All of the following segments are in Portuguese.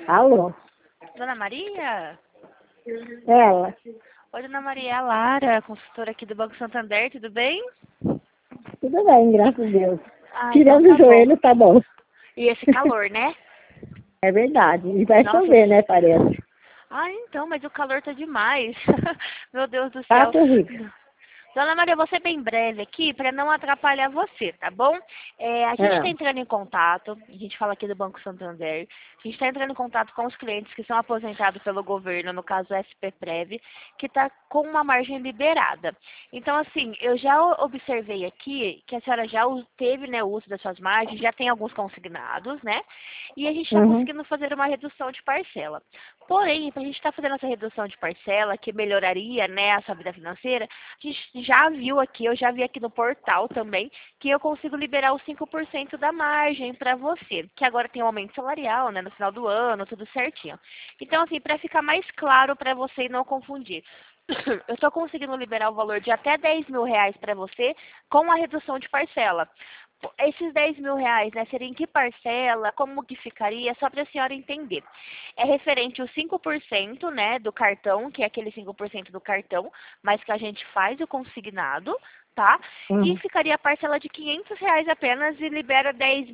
Alô? Dona Maria? Ela? Oi, Dona Maria, é a Lara, consultora aqui do Banco Santander, tudo bem? Tudo bem, graças a Deus. Então Tirando o tá bom. joelho, tá bom. E esse calor, né? É verdade. E vai Nossa. chover, né, parece. Então, mas o calor tá demais. Meu Deus do Tá céu. terrível. Dona Maria, vou ser bem breve aqui para não atrapalhar você, tá bom? A gente está É. entrando em contato, a gente fala aqui do Banco Santander, a gente está entrando em contato com os clientes que são aposentados pelo governo, no caso o SPPrev, que está com uma margem liberada. Então, assim, eu já observei aqui que a senhora já teve, né, o uso das suas margens, já tem alguns consignados, né? E a gente está Uhum. conseguindo fazer uma redução de parcela. Porém, para a gente estar fazendo essa redução de parcela, que melhoraria, né, a sua vida financeira, a gente já viu aqui, eu já vi aqui no portal também, que eu consigo liberar os 5% da margem para você, que agora tem um aumento salarial, né, no final do ano, tudo certinho. Então, assim, para ficar mais claro para você e não confundir, eu estou conseguindo liberar o valor de até 10 mil reais para você com a redução de parcela. Esses 10 mil reais, né, seriam em que parcela, como que ficaria, só para a senhora entender. É referente aos 5%, né, do cartão, que é aquele 5% do cartão, mas que a gente faz o consignado, tá? E Uhum. ficaria a parcela de 500 reais apenas e libera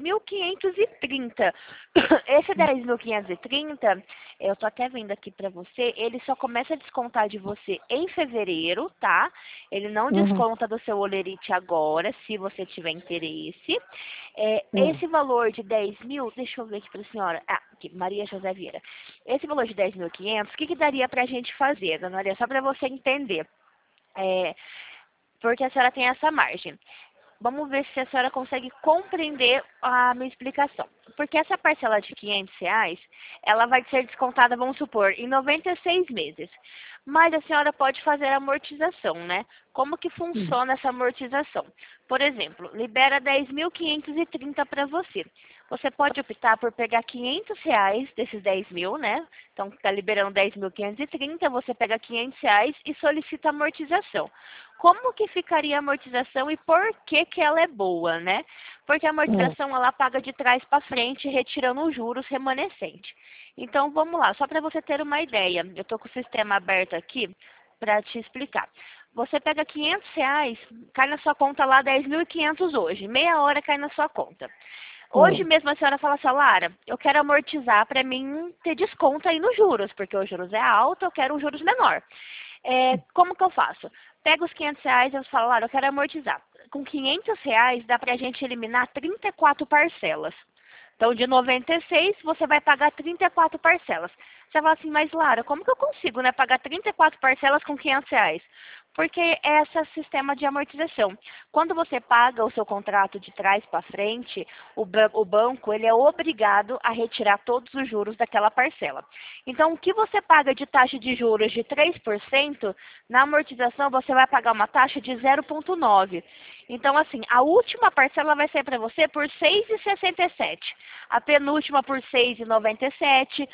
10.530. Esse 10.530, eu tô até vendo aqui para você, ele só começa a descontar de você em fevereiro, tá? Ele não Uhum. desconta do seu olerite agora, se você tiver interesse. Uhum. Esse valor de 10 mil, deixa eu ver aqui para a senhora. Aqui, Maria José Vieira. Esse valor de 10.500, o que, que daria para a gente fazer, dona Maria? Só para você entender. É, porque a senhora tem essa margem. Vamos ver se a senhora consegue compreender a minha explicação. Porque essa parcela de 500 reais, ela vai ser descontada, vamos supor, em 96 meses. Mas a senhora pode fazer a amortização, né? Como que Uhum. funciona essa amortização? Por exemplo, libera 10.530 para você. Você pode optar por pegar 500 reais desses 10 mil, né? Então, está liberando 10.530, você pega 500 reais e solicita amortização. Como que ficaria a amortização e por que que ela é boa, né? Porque a Uhum. amortização ela paga de trás para frente, retirando os juros remanescentes. Então vamos lá, só para você ter uma ideia, eu estou com o sistema aberto aqui para te explicar. Você pega 500 reais, cai na sua conta lá 10.500 hoje, meia hora cai na sua conta. Hoje Uhum. mesmo a senhora fala assim, Lara, eu quero amortizar para mim ter desconto aí nos juros, porque os juros é alto, eu quero um juros menor. Como que eu faço? Pego os 500 reais e eu falo, Lara, eu quero amortizar. Com 500 reais dá pra gente eliminar 34 parcelas. Então, de 96, você vai pagar 34 parcelas. Você fala assim, mas Lara, como que eu consigo, né, pagar 34 parcelas com 500 reais? Porque é esse sistema de amortização. Quando você paga o seu contrato de trás para frente, o banco ele é obrigado a retirar todos os juros daquela parcela. Então, o que você paga de taxa de juros de 3%, na amortização você vai pagar uma taxa de 0,9%. Então, assim, a última parcela vai ser para você por R$ 6,67. A penúltima por R$ 6,97.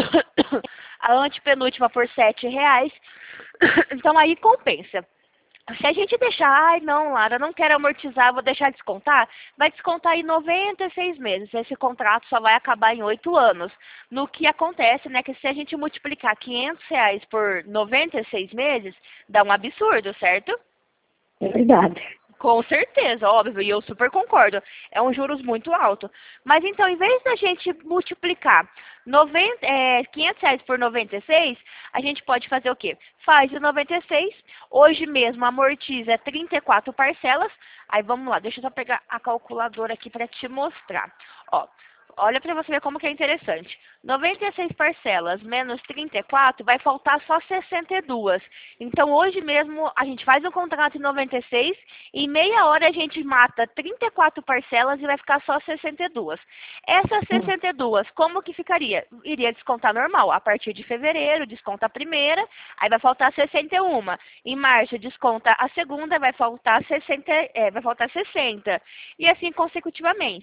A antepenúltima por R$ 7,00. Então, aí compensa. Se a gente deixar, ai não, Lara, não quero amortizar, vou deixar descontar, vai descontar em 96 meses. Esse contrato só vai acabar em 8 anos. No que acontece, né, que se a gente multiplicar 500 reais por 96 meses, dá um absurdo, certo? É verdade. Com certeza, óbvio, e eu super concordo. É um juros muito alto. Mas então, em vez da gente multiplicar 500 reais por 96, a gente pode fazer o quê? Faz o 96, hoje mesmo amortiza 34 parcelas. Aí vamos lá, deixa eu só pegar a calculadora aqui para te mostrar. Ó, olha para você ver como que é interessante. 96 parcelas menos 34 vai faltar só 62. Então hoje mesmo a gente faz um contrato em 96 e em meia hora a gente mata 34 parcelas e vai ficar só 62. Essas Uhum. 62, como que ficaria? Iria descontar normal. A partir de fevereiro, desconta a primeira, aí vai faltar 61. Em março, desconta a segunda, vai faltar 60. E assim consecutivamente.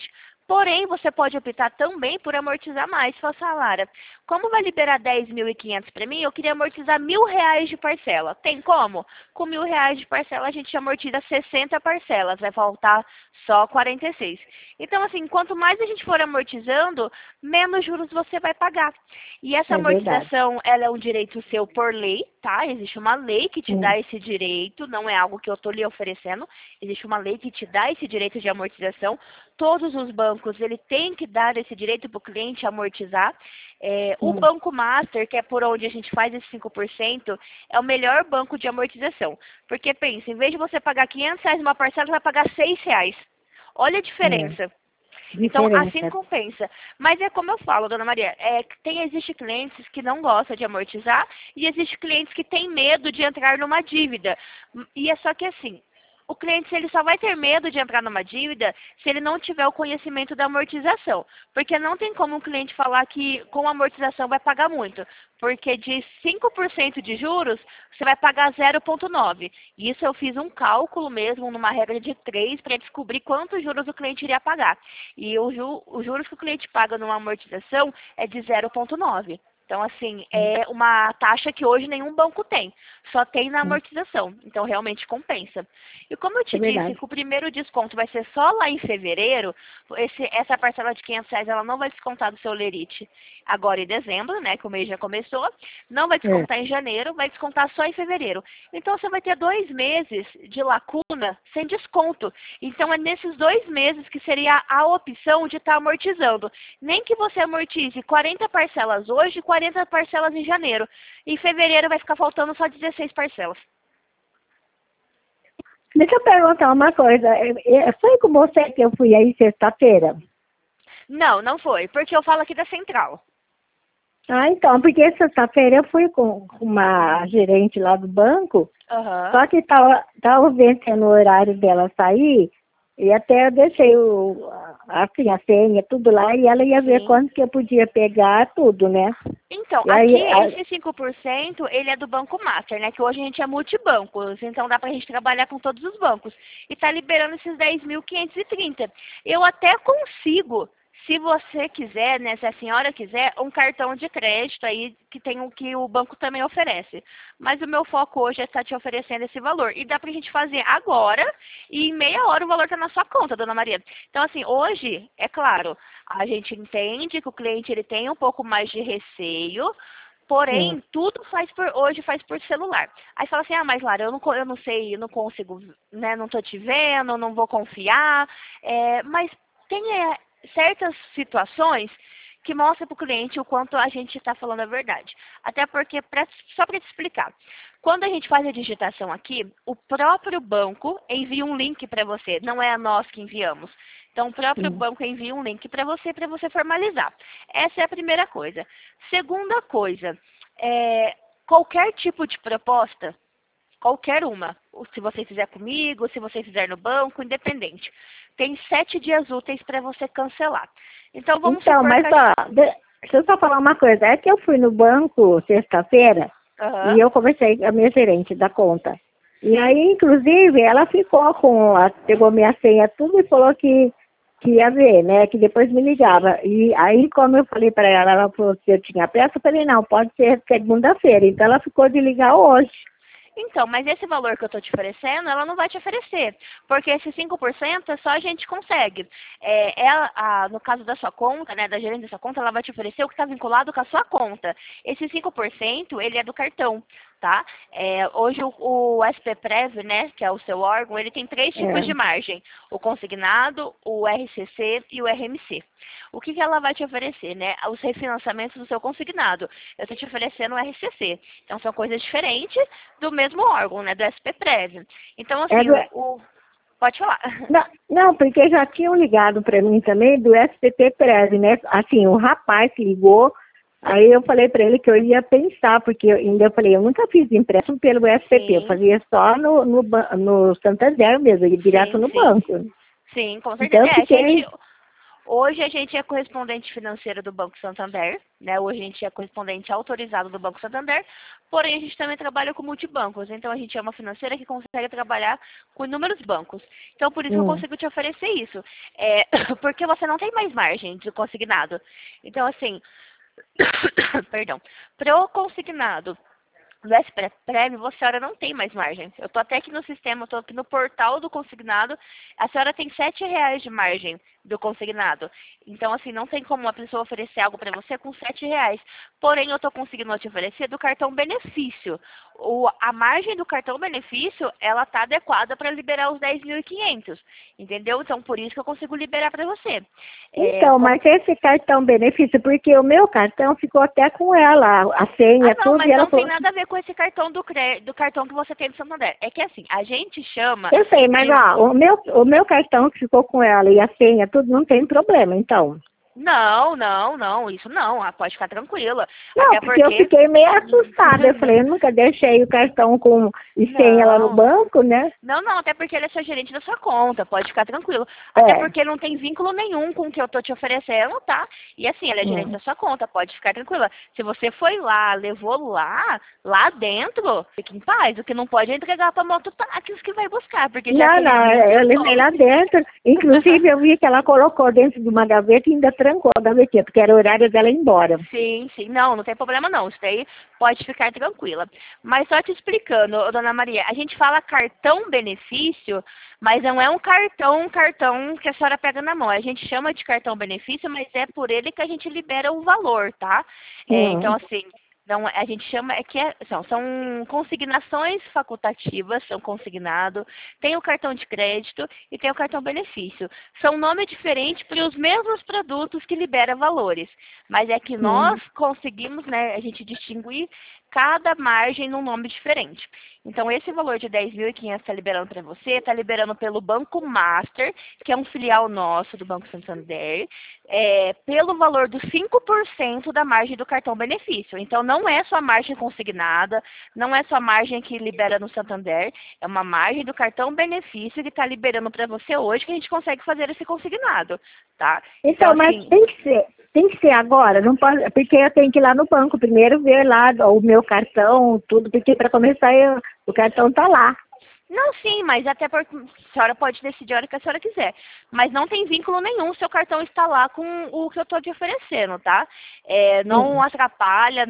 Porém, você pode optar também por amortizar mais. Fala assim, Lara, como vai liberar 10.500 para mim, eu queria amortizar R$ 1.000 de parcela. Tem como? Com R$ 1.000 de parcela, a gente amortiza 60 parcelas, vai faltar só 46. Então, assim, quanto mais a gente for amortizando, menos juros você vai pagar. E essa É verdade. amortização, ela é um direito seu por lei, tá? Existe uma lei que te dá esse direito, não é algo que eu estou lhe oferecendo. Existe uma lei que te dá esse direito de amortização. Todos os bancos, ele tem que dar esse direito para o cliente amortizar. O Banco Master, que é por onde a gente faz esse 5%, é o melhor banco de amortização. Porque pensa, em vez de você pagar R$ 500 uma parcela, você vai pagar R$ 6. Olha a diferença. Então, assim compensa. Mas é como eu falo, dona Maria, existe clientes que não gostam de amortizar e existe clientes que têm medo de entrar numa dívida. E é só que assim, o cliente ele só vai ter medo de entrar numa dívida se ele não tiver o conhecimento da amortização. Porque não tem como um cliente falar que com amortização vai pagar muito. Porque de 5% de juros, você vai pagar 0,9%. Isso eu fiz um cálculo mesmo, numa regra de 3, para descobrir quantos juros o cliente iria pagar. E os juros que o cliente paga numa amortização é de 0,9%. Então, assim, é uma taxa que hoje nenhum banco tem. Só tem na amortização. Então, realmente compensa. E como eu te disse que o primeiro desconto vai ser só lá em fevereiro, essa parcela de R$ 500 ela não vai descontar do seu lerite agora em dezembro, né, que o mês já começou. Não vai descontar em janeiro, vai descontar só em fevereiro. Então, você vai ter 2 meses de lacuna sem desconto. Então, é nesses 2 meses que seria a opção de estar amortizando. Nem que você amortize 40 parcelas hoje, 40 parcelas em janeiro. Em fevereiro vai ficar faltando só 16 parcelas. Deixa eu perguntar uma coisa. Foi com você que eu fui aí sexta-feira? Não, não foi. Porque eu falo aqui da central. Ah, então, porque sexta-feira eu fui com uma gerente lá do banco, só que tava vencendo o horário dela sair, e até eu deixei assim, a senha, tudo lá, e ela ia ver quanto que eu podia pegar tudo, né? Então, e aqui aí, esse 5%, ele é do Banco Master, né? Que hoje a gente é multibancos, então dá pra gente trabalhar com todos os bancos. E tá liberando esses 10.530. Eu até consigo, se você quiser, né, se a senhora quiser, um cartão de crédito aí que tem o que o banco também oferece. Mas o meu foco hoje é estar te oferecendo esse valor. E dá pra gente fazer agora e em meia hora o valor tá na sua conta, dona Maria. Então, assim, hoje, é claro, a gente entende que o cliente ele tem um pouco mais de receio, porém, tudo hoje faz por celular. Aí fala assim, mas Lara, eu não sei, eu não consigo, né, não tô te vendo, não vou confiar. Mas tem certas situações que mostram para o cliente o quanto a gente está falando a verdade. Até porque, só para te explicar, quando a gente faz a digitação aqui, o próprio banco envia um link para você, não é a nós que enviamos. Então, o próprio banco envia um link para você formalizar. Essa é a primeira coisa. Segunda coisa, qualquer tipo de proposta, qualquer uma, se você fizer comigo, se você fizer no banco, independente. Tem 7 dias úteis para você cancelar. Então, vamos supor mas que deixa eu só falar uma coisa. É que eu fui no banco sexta-feira e eu conversei com a minha gerente da conta. E aí, inclusive, ela pegou minha senha tudo e falou que ia ver, né? Que depois me ligava. E aí, como eu falei para ela falou que eu tinha pressa, eu falei, não, pode ser segunda-feira. Então, ela ficou de ligar hoje. Então, mas esse valor que eu estou te oferecendo, ela não vai te oferecer. Porque esse 5% só a gente consegue. No caso da sua conta, né, da gerente da sua conta, ela vai te oferecer o que está vinculado com a sua conta. Esse 5%, ele é do cartão, tá? Hoje o SPPrev, né, que é o seu órgão, ele tem 3 tipos de margem. O consignado, o RCC e o RMC. O que ela vai te oferecer, né? Os refinanciamentos do seu consignado. Eu estou te oferecendo o RCC. Então, são coisas diferentes do mesmo órgão, né? Do SPPrev. Então, assim, pode falar. Não, porque já tinham ligado para mim também do SPPrev, né? Assim, o rapaz que ligou, aí eu falei para ele que eu ia pensar, porque eu falei, eu nunca fiz empréstimo pelo SPP, eu fazia só no Santander mesmo, direto no banco. Sim, com certeza. Então, Hoje a gente é correspondente financeiro do Banco Santander, né? Hoje a gente é correspondente autorizado do Banco Santander, porém a gente também trabalha com multibancos. Então a gente é uma financeira que consegue trabalhar com inúmeros bancos. Então por isso eu consigo te oferecer isso. Porque você não tem mais margem de consignado. Então assim, perdão, para o consignado no SPREV, a senhora não tem mais margem. Eu estou até aqui no sistema, estou aqui no portal do consignado, a senhora tem R$7 de margem do consignado. Então, assim, não tem como uma pessoa oferecer algo para você com R$7. Porém, eu estou conseguindo te oferecer do cartão benefício. A margem do cartão benefício, ela está adequada para liberar os 10.500, entendeu? Então, por isso que eu consigo liberar para você. Então, mas esse cartão benefício, porque o meu cartão ficou até com ela, a senha, não, tudo. Mas e ela não tem falou... nada a ver com esse cartão do cartão que você tem do Santander. É que assim, a gente chama... Eu sei, mas ó, o meu cartão que ficou com ela e a senha, tudo, não tem problema, então. Não, isso não, pode ficar tranquila. Não, Até porque eu fiquei meio assustada. Eu falei, eu nunca deixei o cartão com senha lá no banco, né? Não, até porque ele é seu gerente da sua conta, pode ficar tranquilo. Até porque não tem vínculo nenhum com o que eu tô te oferecendo, tá? E assim, ele é gerente da sua conta, pode ficar tranquila. Se você foi lá, levou lá dentro, fique em paz. O que não pode é entregar pra mototáxis que vai buscar, porque já eu levei lá dentro. Inclusive, eu vi que ela colocou dentro de uma gaveta e ainda trancou a gavetinha, porque era o horário dela ir embora. Sim, não tem problema não. Isso daí pode ficar tranquila. Mas só te explicando, dona Maria, a gente fala cartão benefício, mas não é um cartão que a senhora pega na mão. A gente chama de cartão benefício, mas é por ele que a gente libera o valor, tá? Então, assim, então, a gente chama, são consignações facultativas, são consignado, tem o cartão de crédito e tem o cartão benefício. São nomes diferentes para os mesmos produtos que libera valores, mas é que nós conseguimos, né, a gente distinguir cada margem num nome diferente. Então, esse valor de 10.500 está liberando para você, está liberando pelo Banco Master, que é um filial nosso do Banco Santander, pelo valor dos 5% da margem do cartão benefício. Então, não é só a margem consignada, não é só a margem que libera no Santander, é uma margem do cartão benefício que está liberando para você hoje, que a gente consegue fazer esse consignado, tá? Então, mas assim, tem que ser agora, não pode, porque eu tenho que ir lá no banco primeiro ver lá o meu cartão, tudo, porque para começar o cartão está lá. Não, sim, mas até porque a senhora pode decidir a hora que a senhora quiser. Mas não tem vínculo nenhum, o seu cartão está lá com o que eu estou te oferecendo, tá? Não atrapalha,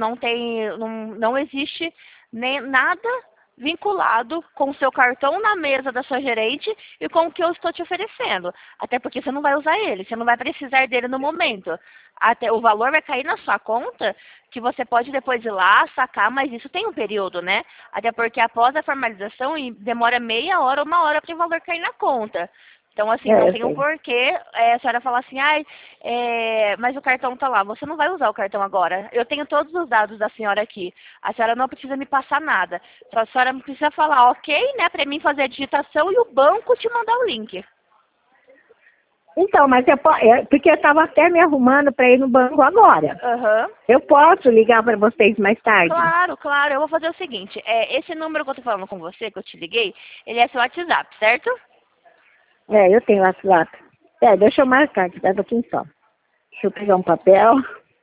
não existe nem nada vinculado com o seu cartão na mesa da sua gerente e com o que eu estou te oferecendo. Até porque você não vai usar ele, você não vai precisar dele no momento. Até o valor vai cair na sua conta, que você pode depois ir lá, sacar, mas isso tem um período, né? Até porque após a formalização demora meia hora, 1 hora para o valor cair na conta. Então, assim, não tem um porquê a senhora falar assim, mas o cartão tá lá. Você não vai usar o cartão agora. Eu tenho todos os dados da senhora aqui. A senhora não precisa me passar nada. Só a senhora precisa falar ok, né, pra mim fazer a digitação e o banco te mandar o link. Então, mas porque eu estava até me arrumando para ir no banco agora. Eu posso ligar para vocês mais tarde? Claro. Eu vou fazer o seguinte. Esse número que eu tô falando com você, que eu te liguei, ele é seu WhatsApp, certo? Eu tenho WhatsApp. Deixa eu marcar, que tá um pouquinho só. Deixa eu pegar um papel.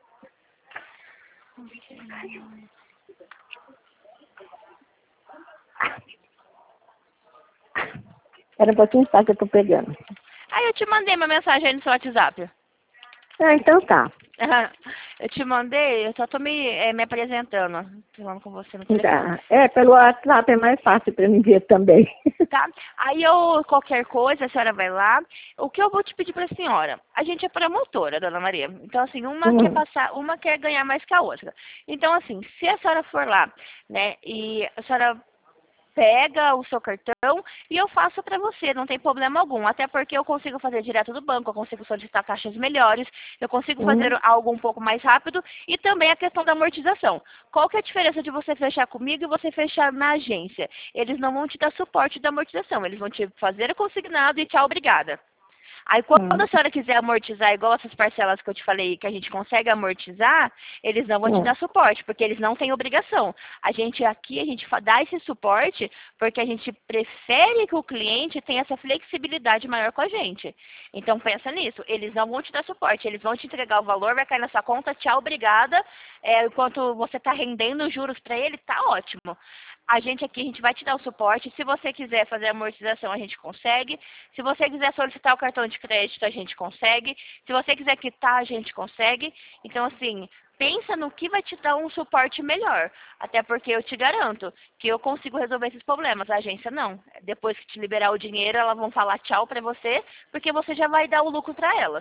Era um pouquinho só que eu tô pegando. Eu te mandei uma mensagem aí no seu WhatsApp. Então tá. Eu te mandei, eu só tô me apresentando. Tô falando com você no telefone. Pelo WhatsApp é mais fácil para mim ver também. Tá? Aí qualquer coisa, a senhora vai lá. O que eu vou te pedir pra senhora? A gente é promotora, dona Maria. Então, assim, uma quer ganhar mais que a outra. Então, assim, se a senhora for lá, né, e a senhora pega o seu cartão e eu faço para você, não tem problema algum. Até porque eu consigo fazer direto do banco, eu consigo solicitar taxas melhores, eu consigo fazer algo um pouco mais rápido e também a questão da amortização. Qual que é a diferença de você fechar comigo e você fechar na agência? Eles não vão te dar suporte da amortização, eles vão te fazer o consignado e tchau, obrigada. Aí quando a senhora quiser amortizar igual essas parcelas que eu te falei, que a gente consegue amortizar, eles não vão te dar suporte, porque eles não têm obrigação. A gente dá esse suporte porque a gente prefere que o cliente tenha essa flexibilidade maior com a gente. Então pensa nisso, eles não vão te dar suporte, eles vão te entregar o valor, vai cair na sua conta, tchau, obrigada. Enquanto você está rendendo juros para ele, tá ótimo. A gente aqui, a gente vai te dar o suporte. Se você quiser fazer a amortização, a gente consegue. Se você quiser solicitar o cartão de crédito, a gente consegue. Se você quiser quitar, a gente consegue. Então, assim, pensa no que vai te dar um suporte melhor. Até porque eu te garanto que eu consigo resolver esses problemas. A agência não. Depois que te liberar o dinheiro, elas vão falar tchau para você, porque você já vai dar o lucro para elas.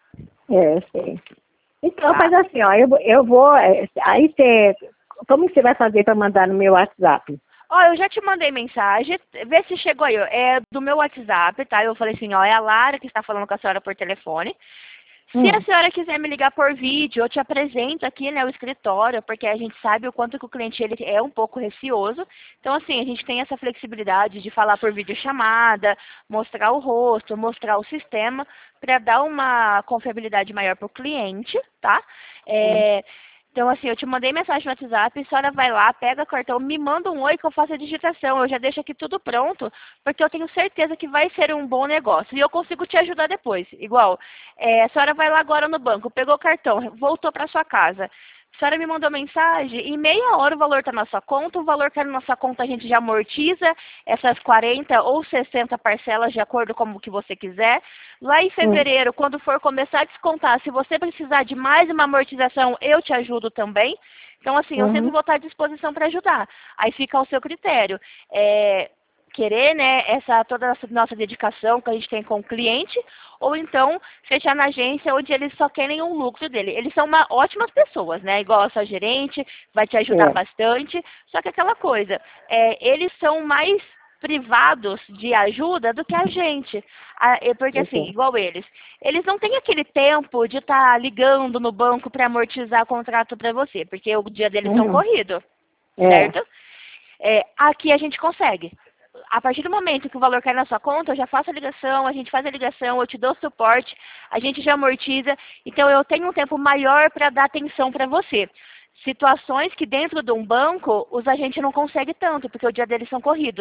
Sei. Então, faz assim, ó, eu vou, aí você, como que você vai fazer para mandar no meu WhatsApp? Ó, eu já te mandei mensagem, vê se chegou aí, ó. É do meu WhatsApp, tá? Eu falei assim, ó, é a Lara que está falando com a senhora por telefone. Se a senhora quiser me ligar por vídeo, eu te apresento aqui, né, o escritório, porque a gente sabe o quanto que o cliente ele é um pouco receoso. Então, assim, a gente tem essa flexibilidade de falar por videochamada, mostrar o rosto, mostrar o sistema, para dar uma confiabilidade maior para o cliente, tá? Então, assim, eu te mandei mensagem no WhatsApp, a senhora vai lá, pega o cartão, me manda um oi que eu faço a digitação. Eu já deixo aqui tudo pronto, porque eu tenho certeza que vai ser um bom negócio. E eu consigo te ajudar depois. Igual, a senhora vai lá agora no banco, pegou o cartão, voltou para sua casa. A senhora me mandou mensagem, em meia hora o valor está na sua conta, o valor que está na sua conta a gente já amortiza essas 40 ou 60 parcelas de acordo com o que você quiser. Lá em fevereiro, quando for começar a descontar, se você precisar de mais uma amortização, eu te ajudo também. Então, assim, eu sempre vou estar à disposição para ajudar. Aí fica ao seu critério. Querer, né, toda essa nossa dedicação que a gente tem com o cliente, ou então fechar na agência onde eles só querem um lucro dele. Eles são ótimas pessoas, né, igual a sua gerente, vai te ajudar bastante, só que aquela coisa, eles são mais privados de ajuda do que a gente, porque assim, igual eles não têm aquele tempo de estar ligando no banco para amortizar o contrato para você, porque o dia deles são corrido, certo? Aqui a gente consegue. A partir do momento que o valor cai na sua conta, eu já faço a ligação, a gente faz a ligação, eu te dou suporte, a gente já amortiza. Então, eu tenho um tempo maior para dar atenção para você. Situações que dentro de um banco, os agentes não conseguem tanto, porque o dia deles são corridos.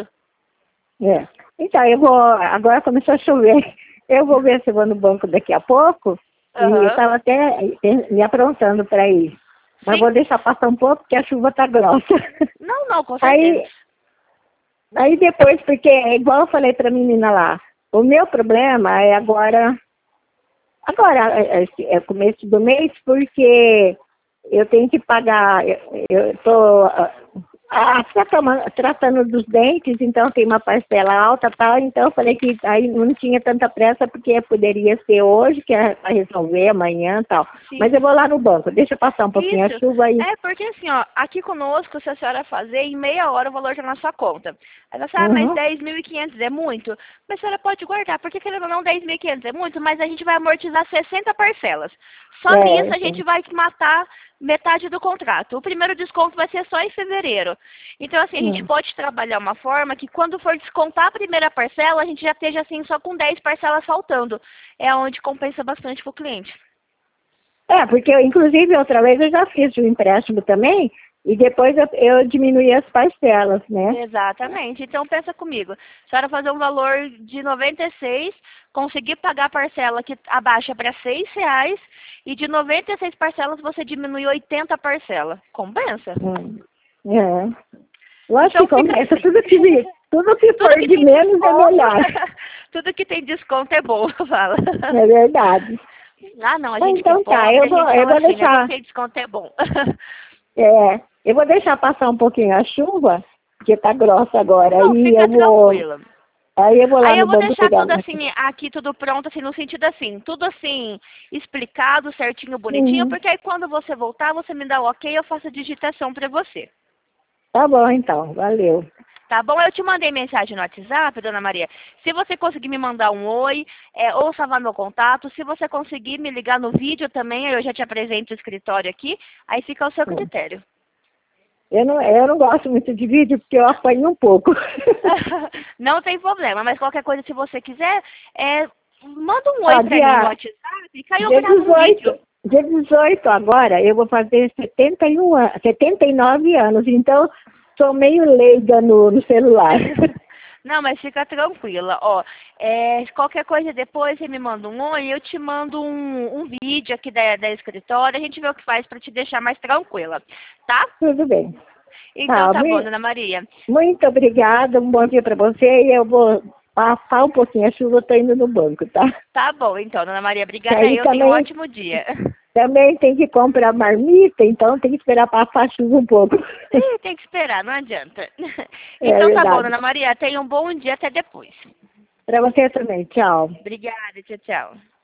Então, agora começou a chover, eu vou ver se eu vou no banco daqui a pouco, e eu estava até me aprontando para ir. Mas vou deixar passar um pouco, porque a chuva está grossa. Não, com certeza. Aí depois, porque igual eu falei para a menina lá, o meu problema é agora é começo do mês, porque eu tenho que pagar, eu estou tratando dos dentes, então tem uma parcela alta, tal, então eu falei que aí não tinha tanta pressa, porque poderia ser hoje, que é para resolver amanhã, tal. Sim. Mas eu vou lá no banco, deixa eu passar um pouquinho a chuva aí. Porque assim, ó, aqui conosco, se a senhora fazer, em meia hora o valor está na sua conta. Aí você, mas 10.500 é muito? Mas a senhora pode guardar, porque querendo ou não, 10.500 é muito, mas a gente vai amortizar 60 parcelas. Só nisso a gente vai matar metade do contrato. O primeiro desconto vai ser só em fevereiro. Então, assim, a gente pode trabalhar uma forma que quando for descontar a primeira parcela, a gente já esteja, assim, só com 10 parcelas faltando. É onde compensa bastante para o cliente. Porque, inclusive, outra vez eu já fiz o empréstimo também, e depois eu diminuí as parcelas, né? Exatamente. Então, pensa comigo. A senhora fazer um valor de 96, conseguir pagar a parcela que abaixa para R$6, e de 96 parcelas você diminui 80 parcelas. Compensa? Lógico que compensa. Assim. Tudo que for de menos é melhor. Tudo que tem desconto é bom, fala. É verdade. Não, a gente então tá, eu vou deixar. Né, desconto é bom. Eu vou deixar passar um pouquinho a chuva, que tá grossa agora. Não, fica tranquila. Aí eu vou lá no banco. Aí eu vou deixar tudo assim, aqui tudo pronto, assim, no sentido assim, tudo assim, explicado, certinho, bonitinho, porque aí quando você voltar, você me dá o ok, eu faço a digitação pra você. Tá bom, então, valeu. Tá bom? Eu te mandei mensagem no WhatsApp, dona Maria. Se você conseguir me mandar um oi, ou salvar meu contato, se você conseguir me ligar no vídeo também, eu já te apresento o escritório aqui, aí fica ao seu critério. Eu não gosto muito de vídeo, porque eu apanho um pouco. Não tem problema, mas qualquer coisa, se você quiser, manda um oi pra mim no WhatsApp e caiu dia gravar um 18, vídeo. dia 18 agora, eu vou fazer 79 anos, então sou meio leiga no celular. Não, mas fica tranquila, ó. Qualquer coisa depois você me manda um oi, eu te mando um vídeo aqui da escritório, a gente vê o que faz pra te deixar mais tranquila, tá? Tudo bem. Então tá bom, Dona Maria. Muito obrigada, um bom dia para você e eu vou passar um pouquinho a chuva, eu tô indo no banco, tá? Tá bom, então, Dona Maria, obrigada Aí eu também, tenho um ótimo dia. Também tem que comprar marmita, então tem que esperar passar a chuva um pouco. Tem que esperar, não adianta. É Então tá bom, verdade. Dona Maria, tenha um bom dia, até depois. Para você também, tchau. Obrigada, tchau, tchau.